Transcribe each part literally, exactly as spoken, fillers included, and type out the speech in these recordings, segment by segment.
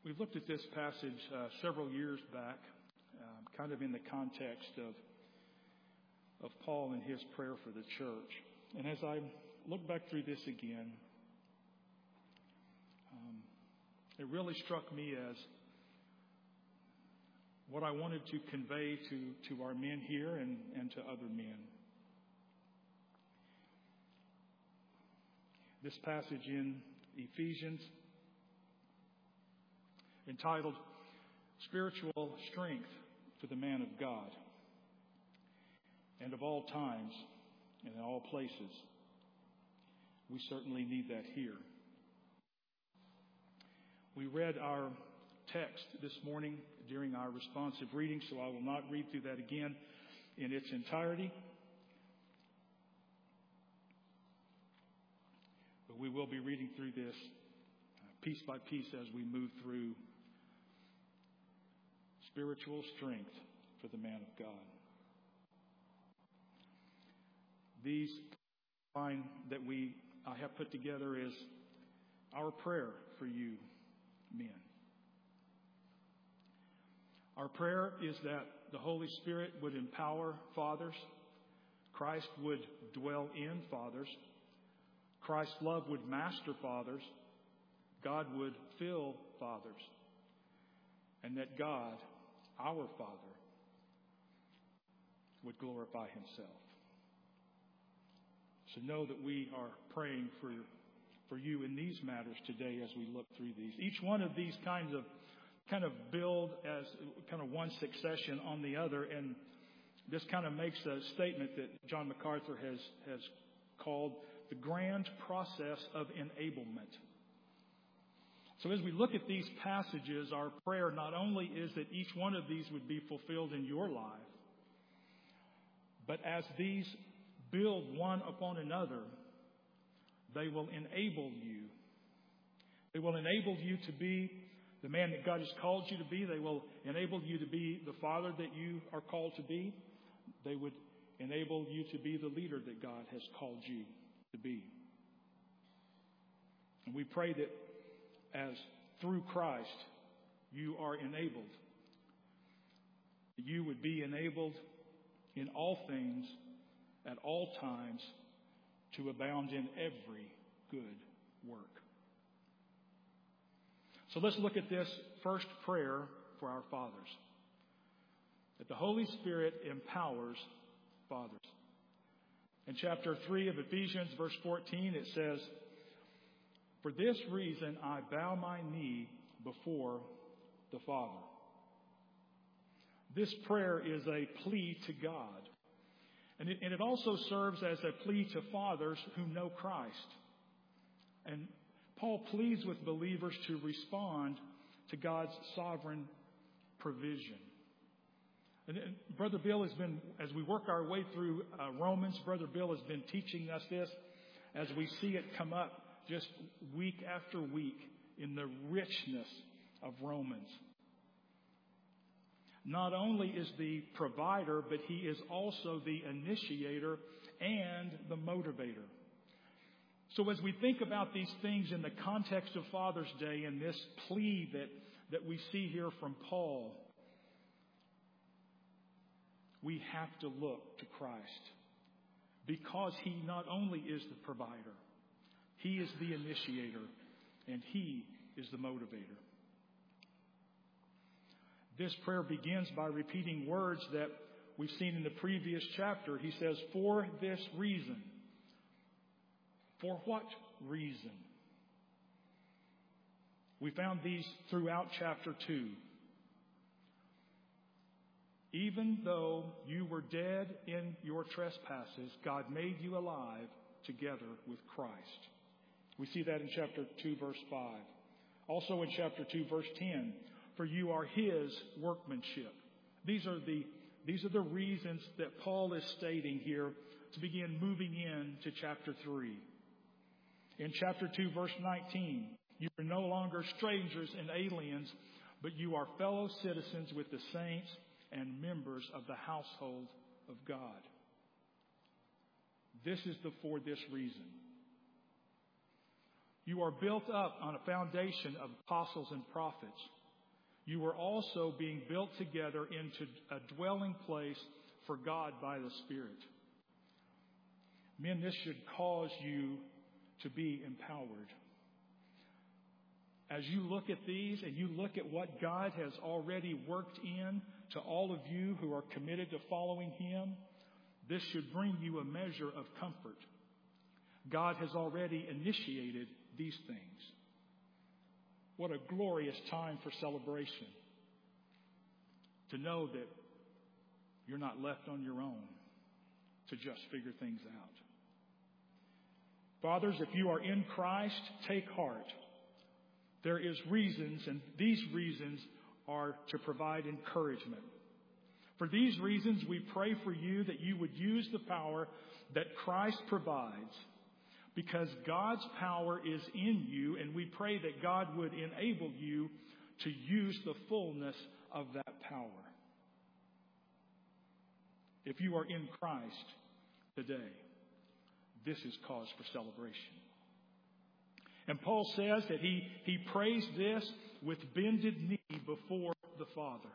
We've looked at this passage uh, several years back, um, kind of in the context of of Paul and his prayer for the church. And as I look back through this again, um, it really struck me as what I wanted to convey to, to our men here and, and to other men. This passage in Ephesians, entitled Spiritual Strength for the Man of God, and of all times and in all places, we certainly need that here. We read our text this morning during our responsive reading, so I will not read through that again in its entirety. But we will be reading through this piece by piece as we move through spiritual strength for the man of God. These line that we I have put together is our prayer for you men. Our prayer is that the Holy Spirit would empower fathers, Christ would dwell in fathers, Christ's love would master fathers, God would fill fathers, and that God, our Father, would glorify Himself. So know that we are praying for, for you in these matters today as we look through these. Each one of these kinds of kind of build as kind of one succession on the other, and this kind of makes a statement that John MacArthur has, has called the grand process of enablement. So as we look at these passages, our prayer not only is that each one of these would be fulfilled in your life, but as these build one upon another, they will enable you. They will enable you to be the man that God has called you to be. They will enable you to be the father that you are called to be. They would enable you to be the leader that God has called you to be. And we pray that as through Christ you are enabled, that you would be enabled in all things at all times to abound in every good work. So let's look at this first prayer for our fathers. That the Holy Spirit empowers fathers. In chapter three of Ephesians, verse fourteen, it says, "For this reason I bow my knee before the Father." This prayer is a plea to God. And it, and it also serves as a plea to fathers who know Christ. And Paul pleads with believers to respond to God's sovereign provision. And, and Brother Bill has been, as we work our way through uh, Romans, Brother Bill has been teaching us this as we see it come up just week after week in the richness of Romans. Not only is the provider, but He is also the initiator and the motivator. So as we think about these things in the context of Father's Day and this plea that, that we see here from Paul, we have to look to Christ. Because He not only is the provider, He is the initiator, and He is the motivator. This prayer begins by repeating words that we've seen in the previous chapter. He says, "For this reason." For what reason? We found these throughout chapter two. Even though you were dead in your trespasses, God made you alive together with Christ. We see that in chapter two, verse five. Also in chapter two, verse ten. For you are His workmanship. These are the, these are the reasons that Paul is stating here to begin moving into chapter three. In chapter two, verse nineteen, you are no longer strangers and aliens, but you are fellow citizens with the saints and members of the household of God. This is the for this reason. You are built up on a foundation of apostles and prophets. You are also being built together into a dwelling place for God by the Spirit. Men, this should cause you to be empowered. As you look at these and you look at what God has already worked in to all of you who are committed to following Him, this should bring you a measure of comfort. God has already initiated these things. What a glorious time for celebration. To know that you're not left on your own to just figure things out. Fathers, if you are in Christ, take heart. There is reasons, and these reasons are to provide encouragement. For these reasons, we pray for you that you would use the power that Christ provides, because God's power is in you, and we pray that God would enable you to use the fullness of that power. If you are in Christ today, this is cause for celebration. And Paul says that he, he prays this with bended knee before the Father.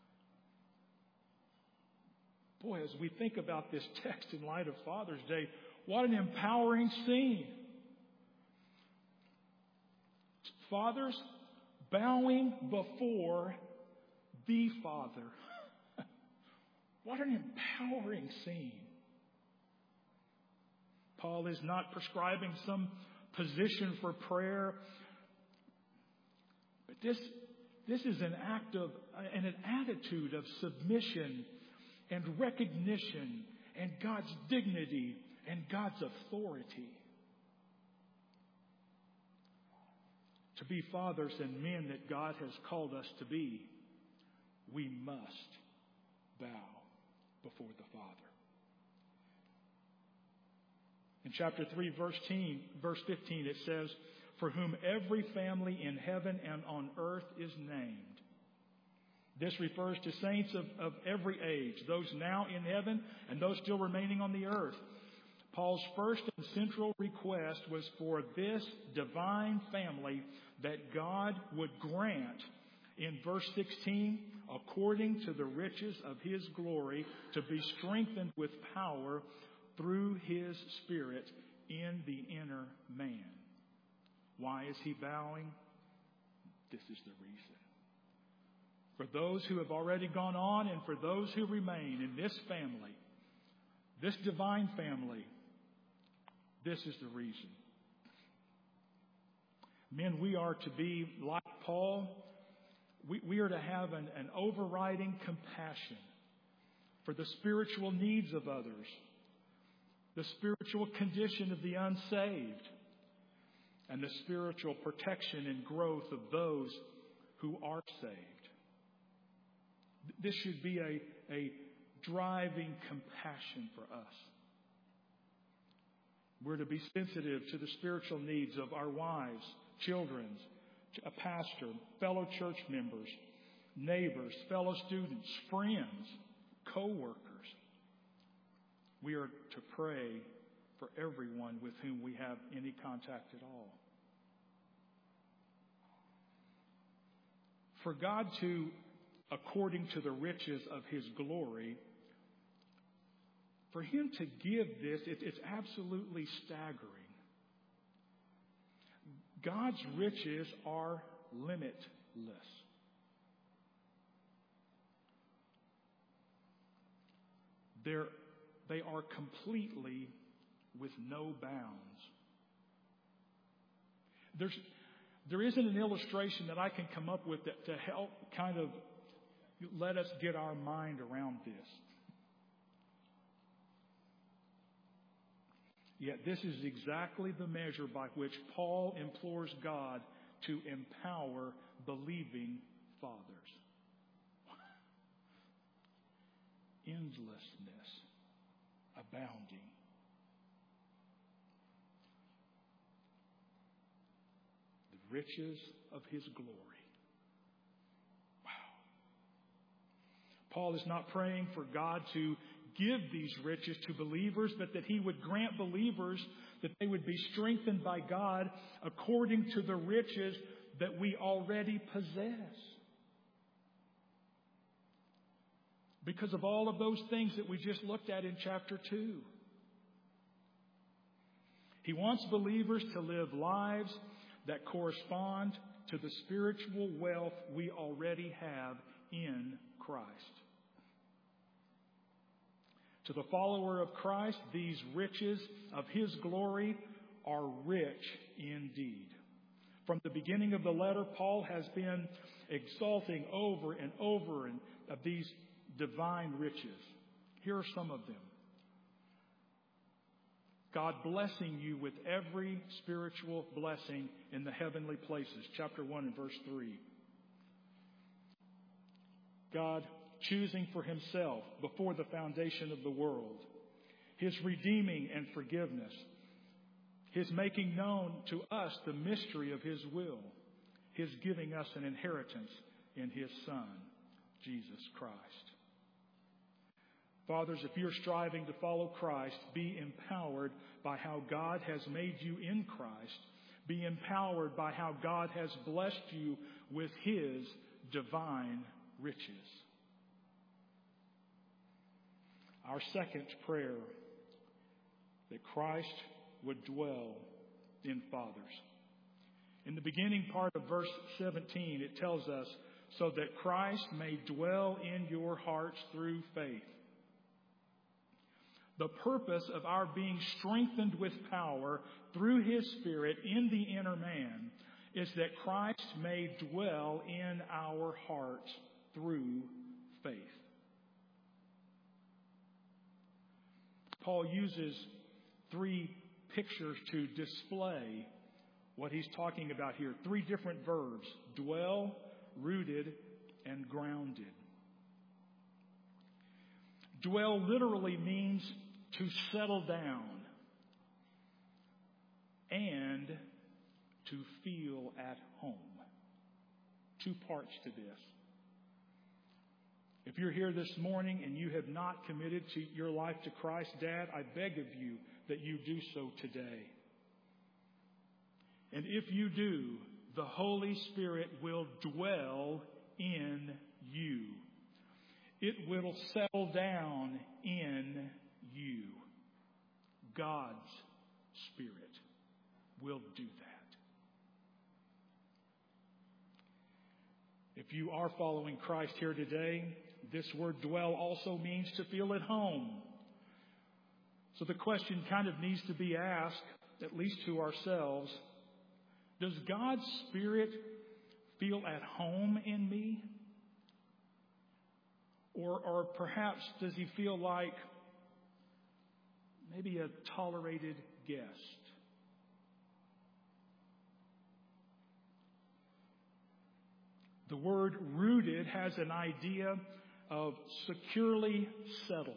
Boy, as we think about this text in light of Father's Day, what an empowering scene. Fathers bowing before the Father. What an empowering scene. Paul is not prescribing some position for prayer, but this, this is an act of, and an attitude of submission and recognition and God's dignity and God's authority. To be fathers and men that God has called us to be, we must bow before the Father. In chapter three, verse fifteen, it says, "For whom every family in heaven and on earth is named." This refers to saints of, of every age, those now in heaven and those still remaining on the earth. Paul's first and central request was for this divine family that God would grant, in verse sixteen, according to the riches of His glory, to be strengthened with power through His Spirit in the inner man. Why is he bowing? This is the reason. For those who have already gone on and for those who remain in this family, this divine family, this is the reason. Men, we are to be like Paul. We, we are to have an, an overriding compassion for the spiritual needs of others, the spiritual condition of the unsaved, and the spiritual protection and growth of those who are saved. This should be a, a driving compassion for us. We're to be sensitive to the spiritual needs of our wives, children, a pastor, fellow church members, neighbors, fellow students, friends, co-workers. We are to pray for everyone with whom we have any contact at all. For God to, according to the riches of His glory, for Him to give this, it, it's absolutely staggering. God's riches are limitless. They're, they are completely with no bounds. There's, there isn't an illustration that I can come up with that, to help kind of let us get our mind around this. Yet this is exactly the measure by which Paul implores God to empower believing fathers. Endlessness, abounding. The riches of His glory. Wow. Paul is not praying for God to give these riches to believers, but that He would grant believers that they would be strengthened by God according to the riches that we already possess. Because of all of those things that we just looked at in chapter two. He wants believers to live lives that correspond to the spiritual wealth we already have in Christ. To the follower of Christ, these riches of His glory are rich indeed. From the beginning of the letter, Paul has been exalting over and over and of these divine riches. Here are some of them. God blessing you with every spiritual blessing in the heavenly places. Chapter one and verse three. God choosing for Himself before the foundation of the world. His redeeming and forgiveness. His making known to us the mystery of His will. His giving us an inheritance in His Son, Jesus Christ. Fathers, if you're striving to follow Christ, be empowered by how God has made you in Christ. Be empowered by how God has blessed you with His divine riches. Our second prayer, that Christ would dwell in fathers. In the beginning part of verse seventeen, it tells us, so that Christ may dwell in your hearts through faith. The purpose of our being strengthened with power through His Spirit in the inner man is that Christ may dwell in our hearts through faith. Paul uses three pictures to display what he's talking about here. Three different verbs: dwell, rooted, and grounded. Dwell literally means to settle down and to feel at home. Two parts to this. If you're here this morning and you have not committed to your life to Christ, Dad, I beg of you that you do so today. And if you do, the Holy Spirit will dwell in you. It will settle down in you. God's Spirit will do that. If you are following Christ here today, this word dwell also means to feel at home. So the question kind of needs to be asked, at least to ourselves, does God's Spirit feel at home in me? Or, or perhaps does He feel like maybe a tolerated guest? The word rooted has an idea of securely settled.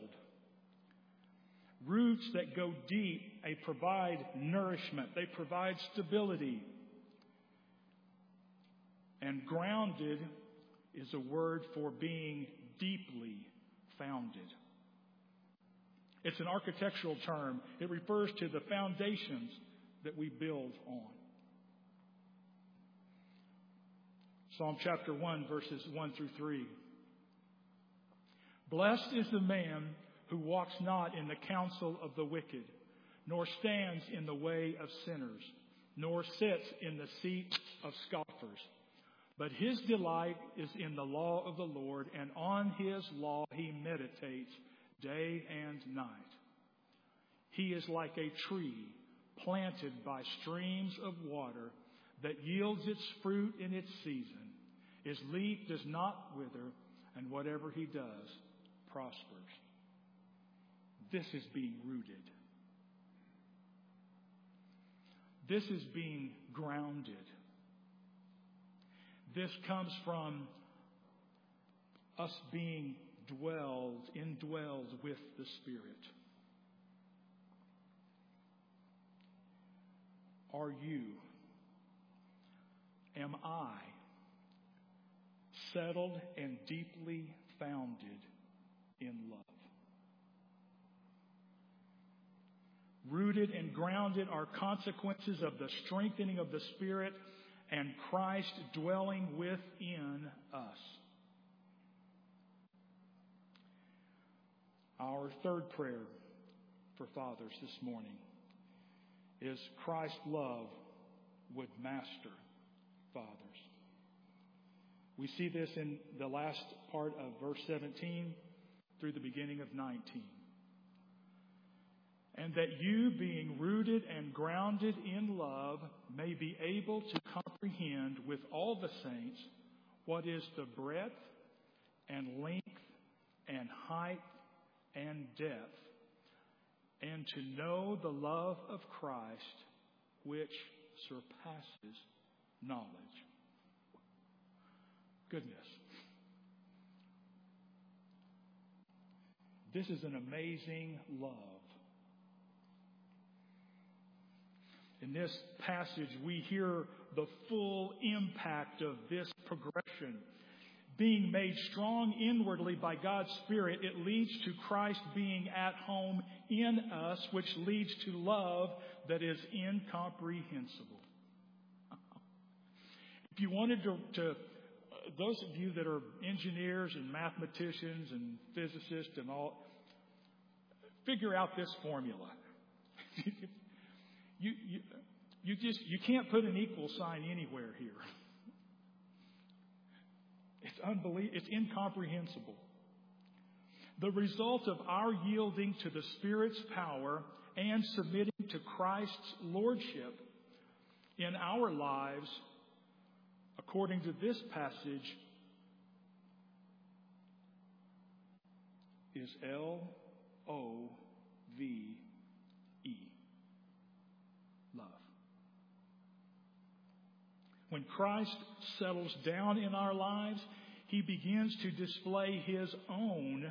Roots that go deep, they provide nourishment, they provide stability. And grounded is a word for being deeply founded. It's an architectural term. It refers to the foundations that we build on. Psalm chapter one, verses one through three. Blessed is the man who walks not in the counsel of the wicked, nor stands in the way of sinners, nor sits in the seat of scoffers. But his delight is in the law of the Lord, and on His law he meditates day and night. He is like a tree planted by streams of water that yields its fruit in its season. His leaf does not wither, and whatever he does prospers. This is being rooted. This is being grounded. This comes from us being dwelled, indwelled with the Spirit. Are you, am I settled and deeply founded in love? Rooted and grounded are consequences of the strengthening of the Spirit and Christ dwelling within us. Our third prayer for fathers this morning is Christ's love would master fathers. We see this in the last part of verse seventeen through the beginning of nineteen. And that you, being rooted and grounded in love, may be able to comprehend with all the saints what is the breadth and length and height and depth, and to know the love of Christ, which surpasses knowledge. Goodness. This is an amazing love. In this passage, we hear the full impact of this progression. Being made strong inwardly by God's Spirit, it leads to Christ being at home in us, which leads to love that is incomprehensible. If you wanted to, to uh, those of you that are engineers and mathematicians and physicists and all, figure out this formula. you, you, you just you can't put an equal sign anywhere here. It's unbelievable. It's incomprehensible. The result of our yielding to the Spirit's power and submitting to Christ's lordship in our lives, according to this passage, is L O V E. Love. When Christ settles down in our lives, He begins to display His own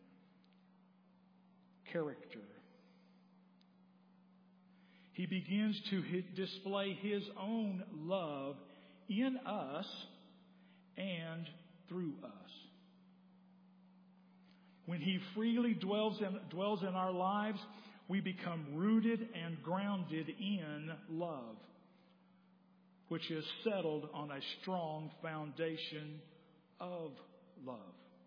character. He begins to display His own love in us and through us. When He freely dwells in, dwells in our lives, we become rooted and grounded in love, which is settled on a strong foundation of love.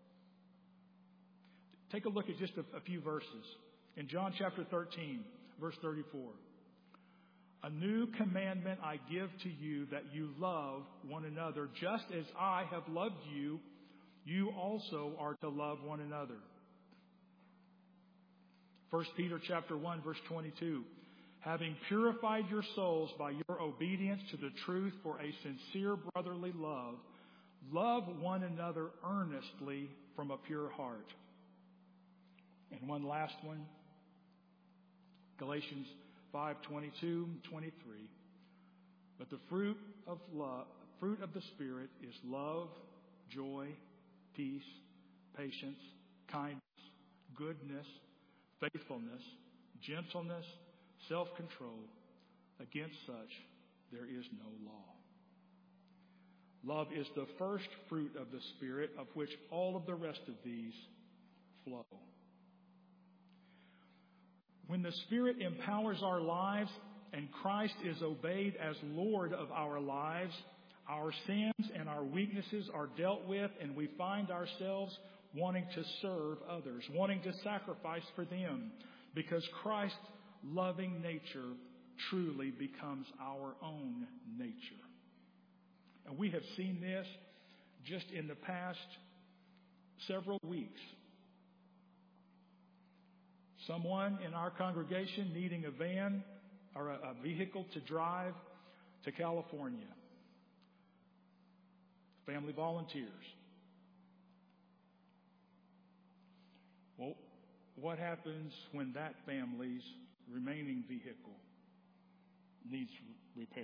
Take a look at just a, a few verses. In John chapter thirteen, verse thirty-four. A new commandment I give to you, that you love one another. Just as I have loved you, you also are to love one another. First Peter chapter one, verse twenty-two. Having purified your souls by your obedience to the truth for a sincere brotherly love, love one another earnestly from a pure heart. And one last one. Galatians five, twenty-two, twenty-three. But the fruit of love, fruit of the Spirit is love, joy, peace, patience, kindness, goodness, faithfulness, gentleness, self-control. Against such there is no law. Love is the first fruit of the Spirit, of which all of the rest of these flow. When the Spirit empowers our lives and Christ is obeyed as Lord of our lives, our sins and our weaknesses are dealt with, and we find ourselves wanting to serve others, wanting to sacrifice for them, because Christ's loving nature truly becomes our own nature. And we have seen this just in the past several weeks. Someone in our congregation needing a van or a, a vehicle to drive to California. Family volunteers. Well, what happens when that family's remaining vehicle needs repair?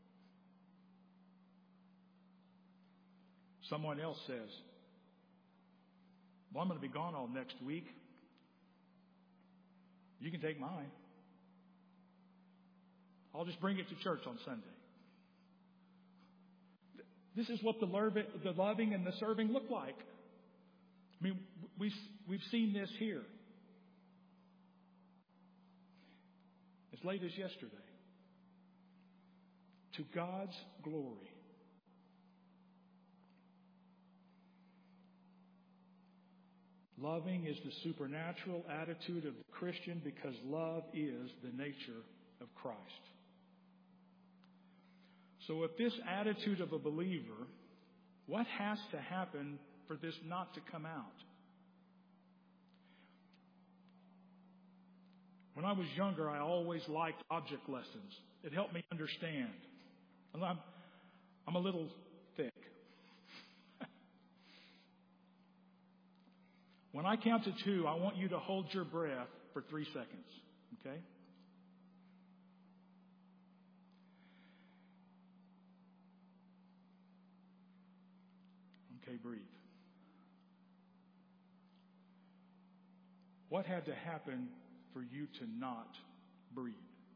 Someone else says, well, I'm going to be gone all next week. You can take mine. I'll just bring it to church on Sunday. This is what the loving and the serving look like. I mean, we've, we've seen this here. as late as yesterday. To God's glory. Loving is the supernatural attitude of the Christian because love is the nature of Christ. So if this attitude of a believer, what has to happen for this not to come out? When I was younger, I always liked object lessons. It helped me understand. I'm, I'm a little thick. When I count to two, I want you to hold your breath for three seconds. Okay? Okay, breathe. What had to happen for you to not breathe?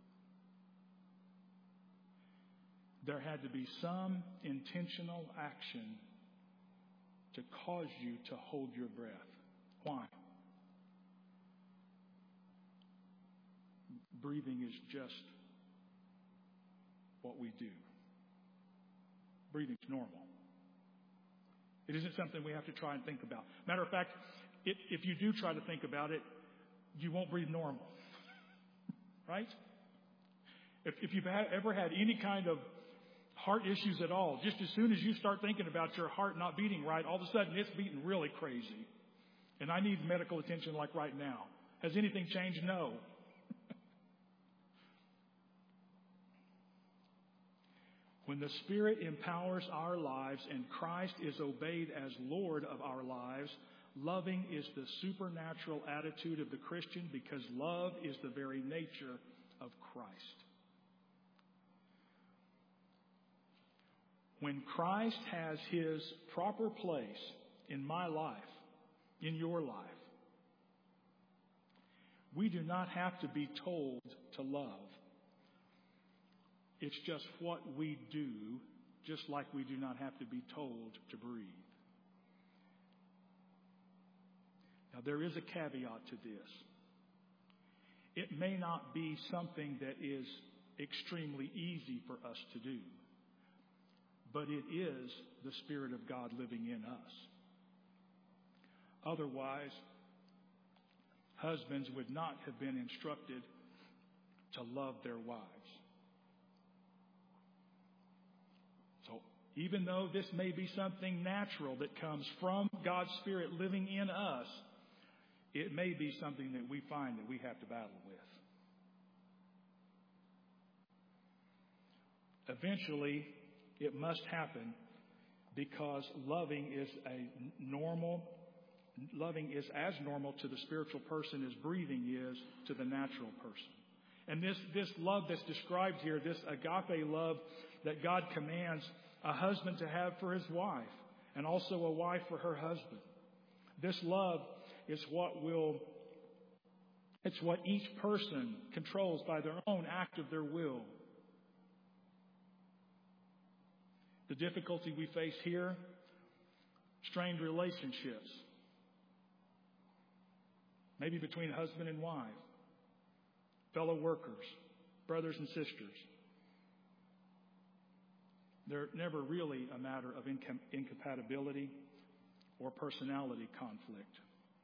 There had to be some intentional action to cause you to hold your breath. Why? Breathing is just what we do. Breathing is normal. It isn't something we have to try and think about. Matter of fact, it, if you do try to think about it, you won't breathe normal. Right? If, if you've had, ever had any kind of heart issues at all, just as soon as you start thinking about your heart not beating right, all of a sudden it's beating really crazy. And I need medical attention like right now. Has anything changed? No. When the Spirit empowers our lives and Christ is obeyed as Lord of our lives, loving is the supernatural attitude of the Christian because love is the very nature of Christ. When Christ has His proper place in my life, in your life, we do not have to be told to love. It's just what we do, just like we do not have to be told to breathe. Now, there is a caveat to this. It may not be something that is extremely easy for us to do, but it is the Spirit of God living in us. Otherwise, husbands would not have been instructed to love their wives. So, even though this may be something natural that comes from God's Spirit living in us, it may be something that we find that we have to battle with. Eventually, it must happen because loving is a normal, loving is as normal to the spiritual person as breathing is to the natural person. And this, this love that's described here, this agape love that God commands a husband to have for his wife and also a wife for her husband. This love is what will, it's what each person controls by their own act of their will. The difficulty we face here, strained relationships, maybe between husband and wife, fellow workers, brothers and sisters. They're never really a matter of incom- incompatibility or personality conflict.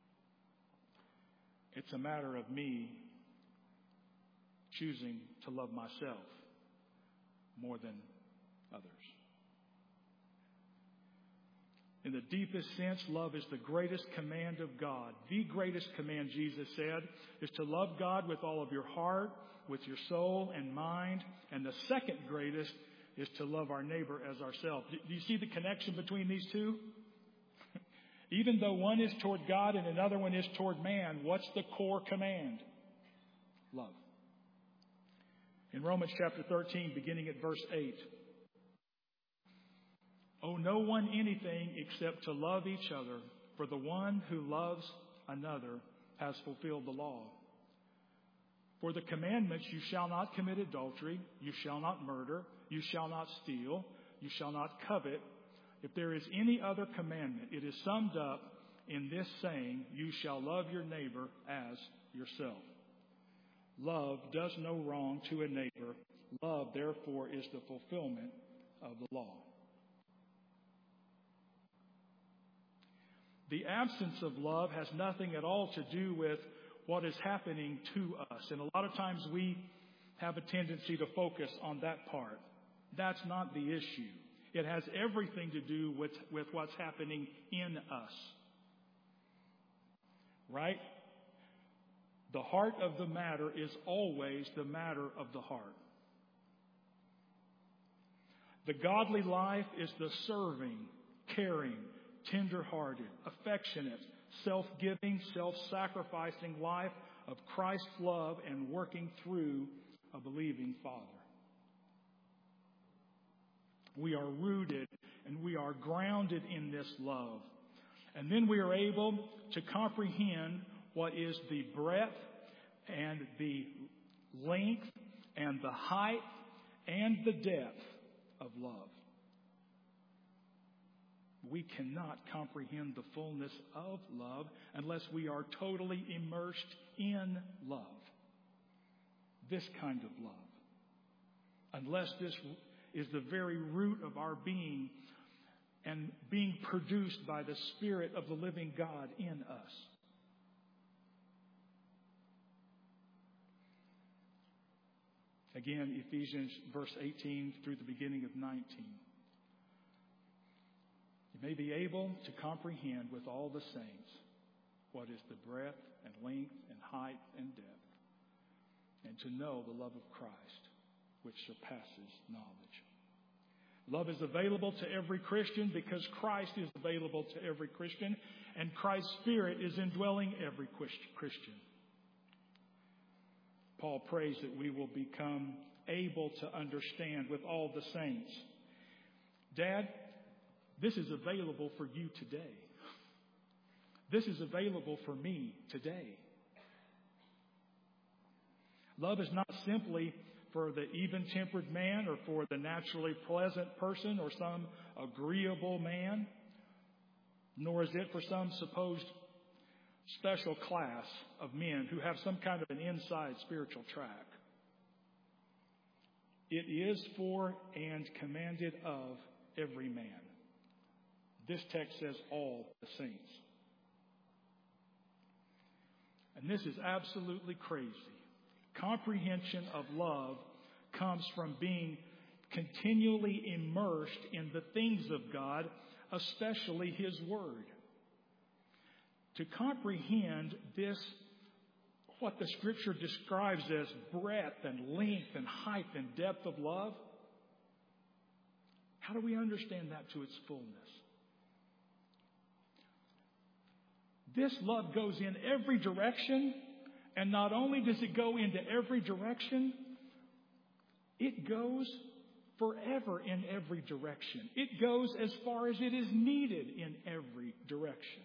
It's a matter of me choosing to love myself more than others. In the deepest sense, love is the greatest command of God. The greatest command, Jesus said, is to love God with all of your heart, with your soul and mind. And the second greatest is to love our neighbor as ourselves. Do you see the connection between these two? Even though one is toward God and another one is toward man, what's the core command? Love. In Romans chapter thirteen, beginning at verse eight, owe no one anything except to love each other, for the one who loves another has fulfilled the law. For the commandments, you shall not commit adultery, you shall not murder, you shall not steal, you shall not covet. If there is any other commandment, it is summed up in this saying, you shall love your neighbor as yourself. Love does no wrong to a neighbor. Love, therefore, is the fulfillment of the law. The absence of love has nothing at all to do with what is happening to us. And a lot of times we have a tendency to focus on that part. That's not the issue. It has everything to do with, with what's happening in us. Right? The heart of the matter is always the matter of the heart. The godly life is the serving, caring, tender-hearted, affectionate, self-giving, self-sacrificing life of Christ's love and working through a believing Father. We are rooted and we are grounded in this love. And then we are able to comprehend what is the breadth and the length and the height and the depth of love. We cannot comprehend the fullness of love unless we are totally immersed in love. This kind of love. Unless this is the very root of our being and being produced by the Spirit of the living God in us. Again, Ephesians verse eighteen through the beginning of nineteen. You may be able to comprehend with all the saints what is the breadth and length and height and depth, and to know the love of Christ, which surpasses knowledge. Love is available to every Christian because Christ is available to every Christian, and Christ's Spirit is indwelling every Christian. Paul prays that we will become able to understand with all the saints. Dad, this is available for you today. This is available for me today. Love is not simply for the even-tempered man or for the naturally pleasant person or some agreeable man, nor is it for some supposed special class of men who have some kind of an inside spiritual track. It is for and commanded of every man. This text says all the saints. And this is absolutely crazy. Comprehension of love comes from being continually immersed in the things of God, especially His Word. To comprehend this, what the Scripture describes as breadth and length and height and depth of love, how do we understand that to its fullness? This love goes in every direction, and not only does it go into every direction, it goes forever in every direction. It goes as far as it is needed in every direction.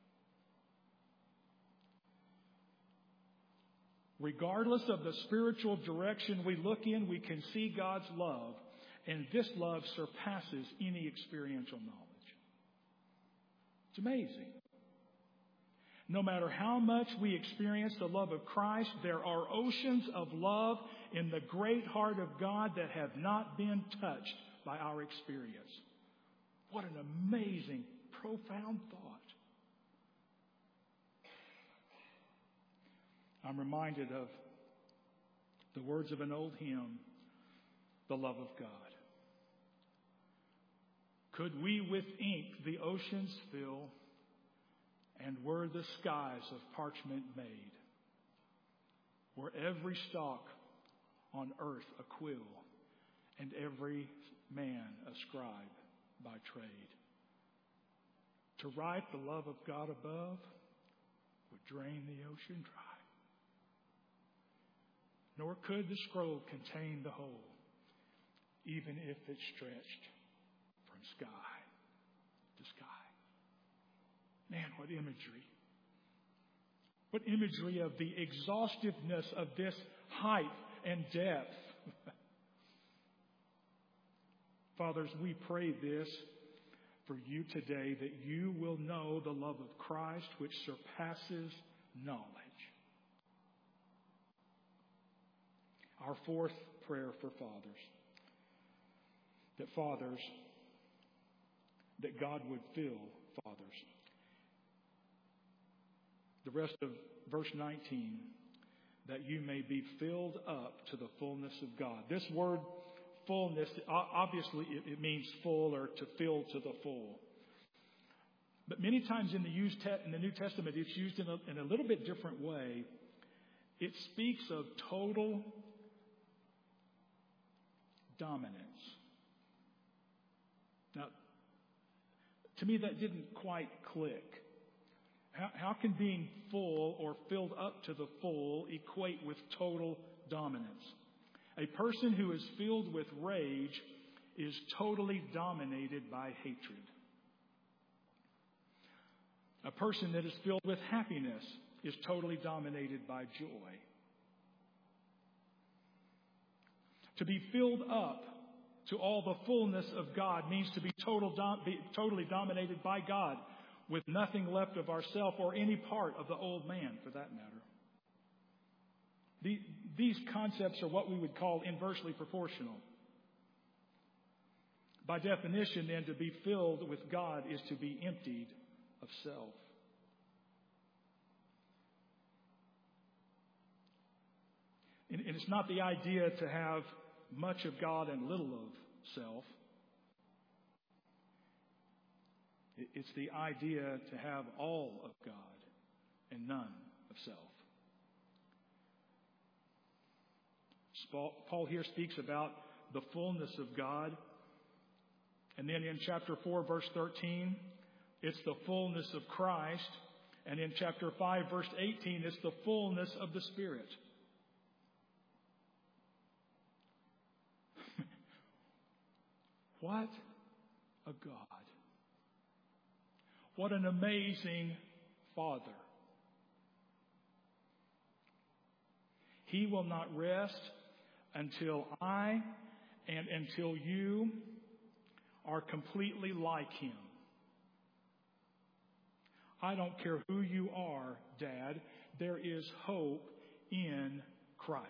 Regardless of the spiritual direction we look in, we can see God's love, and this love surpasses any experiential knowledge. It's amazing. No matter how much we experience the love of Christ, there are oceans of love in the great heart of God that have not been touched by our experience. What an amazing, profound thought. I'm reminded of the words of an old hymn, The Love of God. Could we with ink the oceans fill, and were the skies of parchment made, were every stalk on earth a quill, and every man a scribe by trade, to write the love of God above would drain the ocean dry. Nor could the scroll contain the whole, even if it stretched from sky to sky. Man, what imagery. What imagery of the exhaustiveness of this height and depth. Fathers, we pray this for you today, that you will know the love of Christ which surpasses knowledge. Our fourth prayer for fathers. That fathers, that God would fill fathers. The rest of verse nineteen, that you may be filled up to the fullness of God. This word fullness, obviously it means full or to fill to the full. But many times in the, used te- in the New Testament, it's used in a, in a little bit different way. It speaks of total dominance. Now, to me, that didn't quite click. How, how can being full or filled up to the full equate with total dominance? A person who is filled with rage is totally dominated by hatred. A person that is filled with happiness is totally dominated by joy. To be filled up to all the fullness of God means to be, total dom- be totally dominated by God with nothing left of ourself or any part of the old man for that matter. The, these concepts are what we would call inversely proportional. By definition, then, to be filled with God is to be emptied of self. And, and it's not the idea to have much of God and little of self. It, it's the idea to have all of God and none of self. Paul here speaks about the fullness of God. And then in chapter four, verse thirteen, it's the fullness of Christ. And in chapter five, verse eighteen, it's the fullness of the Spirit. What a God. What an amazing Father. He will not rest until I and until you are completely like Him. I don't care who you are, Dad. There is hope in Christ.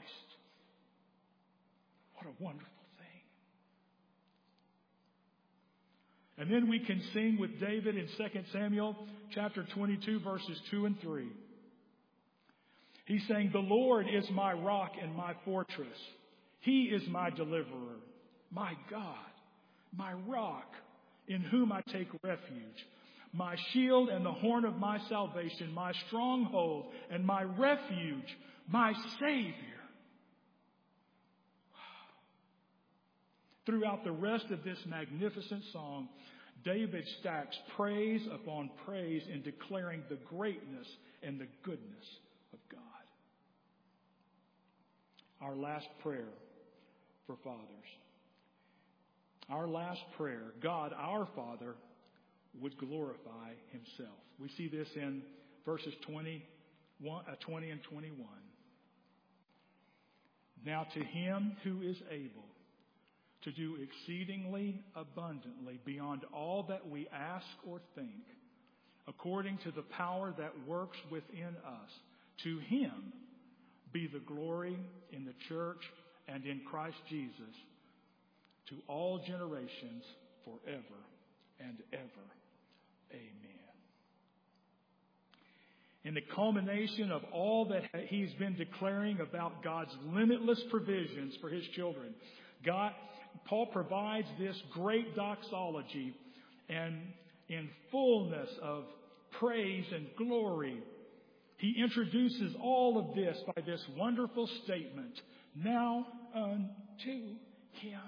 What a wonderful thing. And then we can sing with David in Second Samuel chapter twenty-two, verses two and three. He's saying, "The Lord is my rock and my fortress. He is my deliverer, my God, my rock, in whom I take refuge, my shield and the horn of my salvation, my stronghold and my refuge, my Savior." Throughout the rest of this magnificent song, David stacks praise upon praise in declaring the greatness and the goodness of God. Our last prayer for fathers. Our last prayer, God, our Father, would glorify Himself. We see this in verses twenty, twenty and twenty-one. Now to Him who is able to do exceedingly abundantly beyond all that we ask or think, according to the power that works within us, to Him be the glory in the church and in Christ Jesus to all generations forever and ever. Amen. In the culmination of all that he's been declaring about God's limitless provisions for His children, God, Paul provides this great doxology, and in fullness of praise and glory, he introduces all of this by this wonderful statement, "Now unto Him."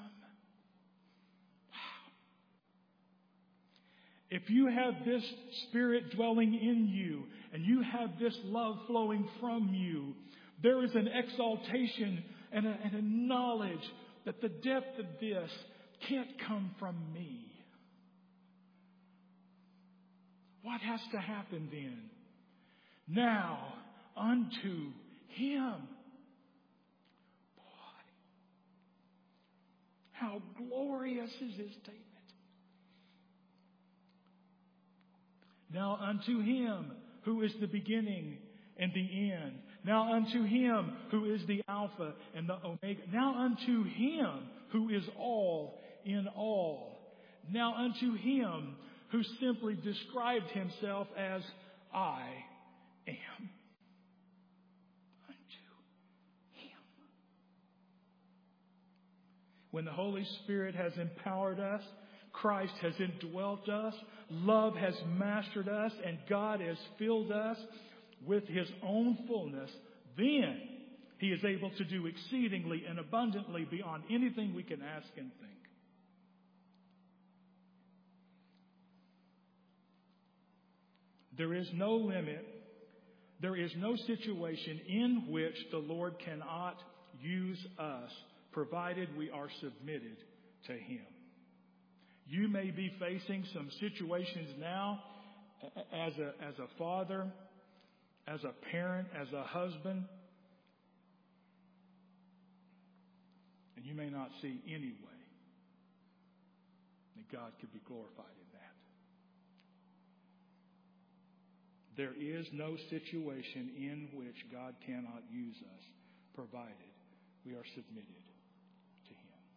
If you have this Spirit dwelling in you and you have this love flowing from you, there is an exaltation and a, and a knowledge that the depth of this can't come from me. What has to happen then? Now unto Him. Boy, how glorious is His statement. Now unto Him who is the beginning and the end. Now unto Him who is the Alpha and the Omega. Now unto Him who is all in all. Now unto Him who simply described Himself as I am. Unto Him. When the Holy Spirit has empowered us, Christ has indwelt us, love has mastered us, and God has filled us with His own fullness, then He is able to do exceedingly and abundantly beyond anything we can ask and think. There is no limit, there is no situation in which the Lord cannot use us, provided we are submitted to Him. You may be facing some situations now as a, as a father, as a parent, as a husband, and you may not see any way that God could be glorified in that. There is no situation in which God cannot use us, provided we are submitted to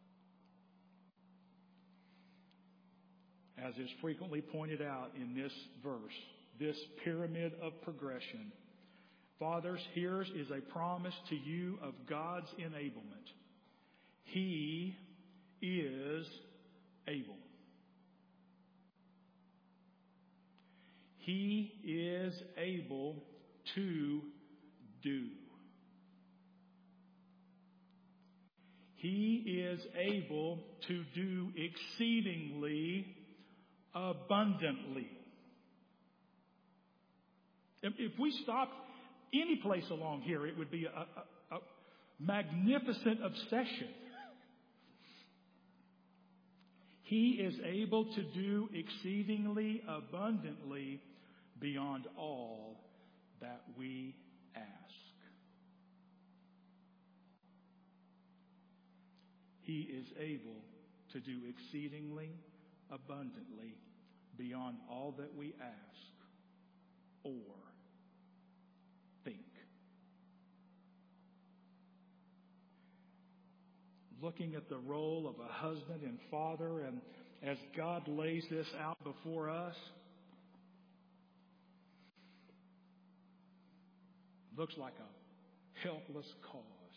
Him. As is frequently pointed out in this verse, this pyramid of progression, fathers, here is a promise to you of God's enablement. He is able. He is able to do. He is able to do exceedingly abundantly. If we stopped any place along here, it would be a, a, a magnificent obsession. He is able to do exceedingly abundantly beyond all that we ask. He is able to do exceedingly abundantly beyond all that we ask or think. Looking at the role of a husband and father, and as God lays this out before us, looks like a helpless cause.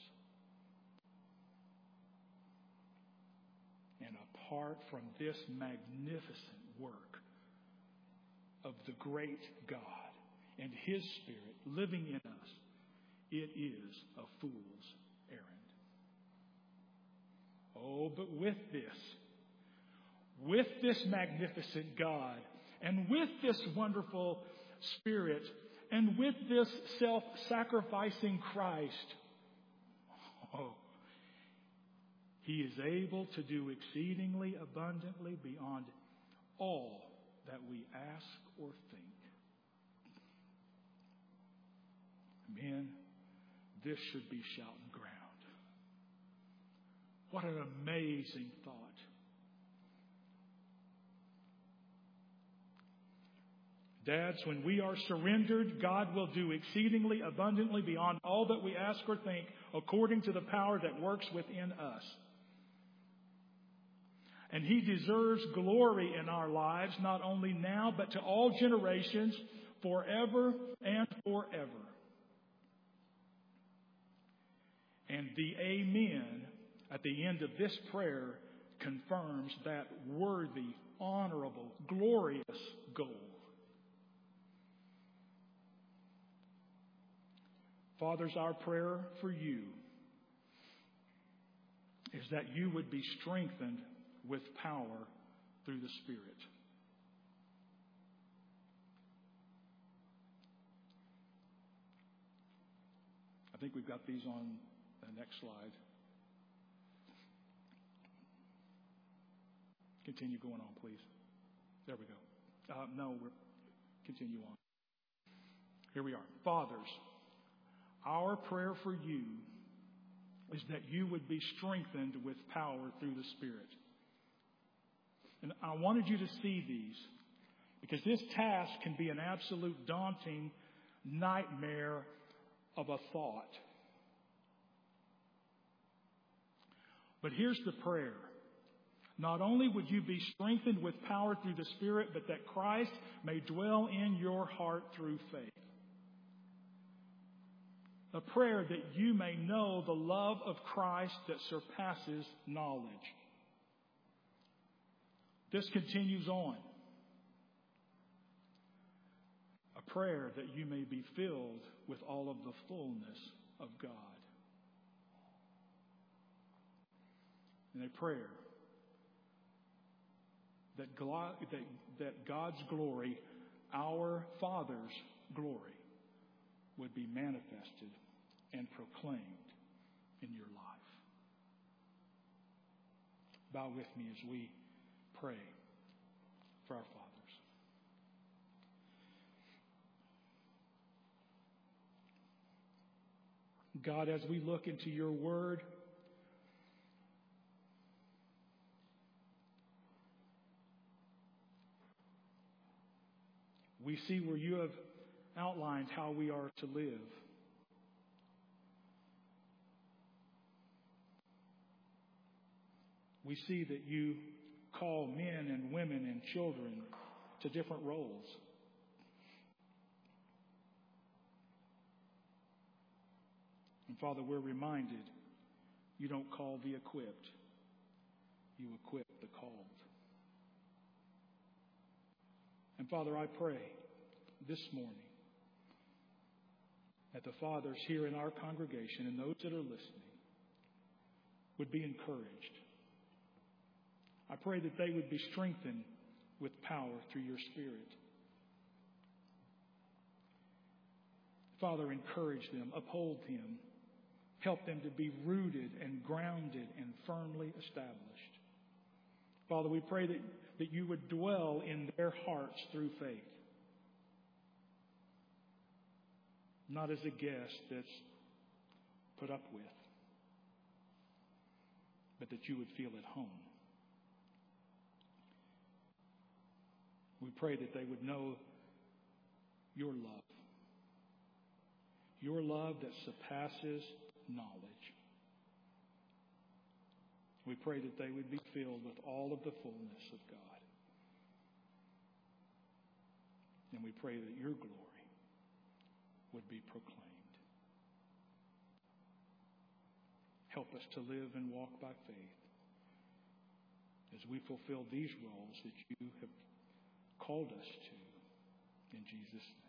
And apart from this magnificent work of the great God and His Spirit living in us, it is a fool's errand. Oh, but with this, with this magnificent God, and with this wonderful Spirit, and with this self-sacrificing Christ, oh, He is able to do exceedingly abundantly beyond all that we ask or think. Men, this should be shouting ground. What an amazing thought. Dads, when we are surrendered, God will do exceedingly abundantly beyond all that we ask or think, according to the power that works within us. And He deserves glory in our lives, not only now, but to all generations, forever and forever. And the Amen at the end of this prayer confirms that worthy, honorable, glorious goal. Fathers, our prayer for you is that you would be strengthened with power through the Spirit. I think we've got these on the next slide. Continue going on, please. There we go. Uh, no, we're continue on. Here we are. Fathers, our prayer for you is that you would be strengthened with power through the Spirit. And I wanted you to see these, because this task can be an absolute daunting, nightmare of a thought. But here's the prayer. Not only would you be strengthened with power through the Spirit, but that Christ may dwell in your heart through faith. A prayer that you may know the love of Christ that surpasses knowledge. This continues on. A prayer that you may be filled with all of the fullness of God. And a prayer that God, that, that God's glory, our Father's glory, would be manifested and proclaimed in your life. Bow with me as we pray for our fathers. God, as we look into your word, we see where you have outlined how we are to live. We see that you call men and women and children to different roles. And Father, we're reminded you don't call the equipped, you equip the called. And Father, I pray this morning that the fathers here in our congregation and those that are listening would be encouraged. I pray that they would be strengthened with power through your Spirit. Father, encourage them, uphold them, help them to be rooted and grounded and firmly established. Father, we pray that, that you would dwell in their hearts through faith. Not as a guest that's put up with, but that you would feel at home. We pray that they would know your love. Your love that surpasses knowledge. We pray that they would be filled with all of the fullness of God. And we pray that your glory would be proclaimed. Help us to live and walk by faith as we fulfill these roles that you have called us to. In Jesus' name.